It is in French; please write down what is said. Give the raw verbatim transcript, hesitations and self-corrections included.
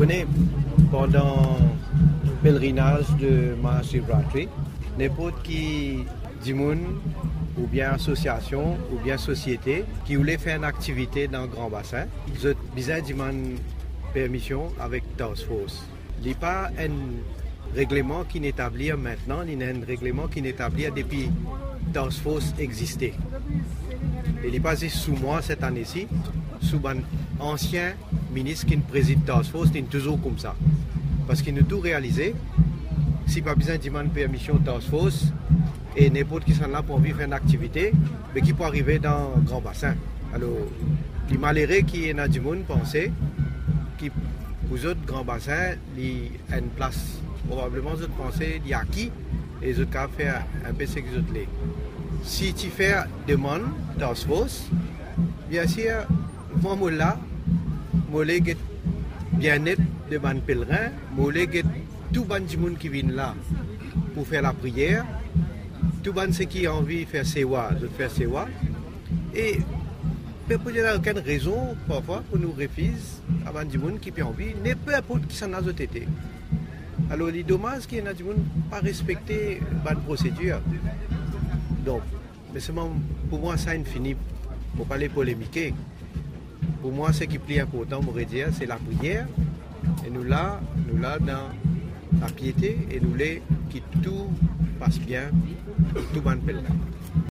connaissez, pendant le pèlerinage de Mahashivratri, n'importe qui du monde, ou bien association, ou bien société, qui voulait faire une activité dans le Grand Bassin, ils ont besoin de permission avec Task Force. Il n'y a pas un règlement qui n'établit maintenant, il y a un règlement qui n'établit depuis Task Force existait. Il est basé sous moi cette année-ci, sous un ancien ministre qui préside Task Force, il est toujours comme ça. Parce qu'il nous a tout réalisé, si pas besoin de demander permission Task Force, et n'importe qui sont là pour vivre une activité, mais qui peut arriver dans le Grand Bassin. Alors, les malheureux qui est dans du monde pensaient que pour les autres grands bassins, il y a une place. Probablement, les autres pensaient qu'il y a qui, et les autres peuvent faire un peu ce qu'ils ont fait. Si tu fais demande Task Force, bien sûr, moi, moi là, moi, je suis bien-être de mon pèlerin, moi, je suis tout le monde qui vient là pour faire la prière. Tout le monde qui a envie de faire sewa, de faire sewa. Et il n'y a aucune raison parfois pour nous refuser avant du monde qui a envie, ne peu importe qui s'en a été. Alors, il est dommage qu'il y ait du monde pas respecter la procédure. Donc, mais pour moi, ça est fini. Pour pas les polémiquer. Pour moi, ce qui est plus important, pour dire, c'est la prière. Et nous là, nous là dans la piété, et nous là qui tout passe bien, tout le monde pèlerin.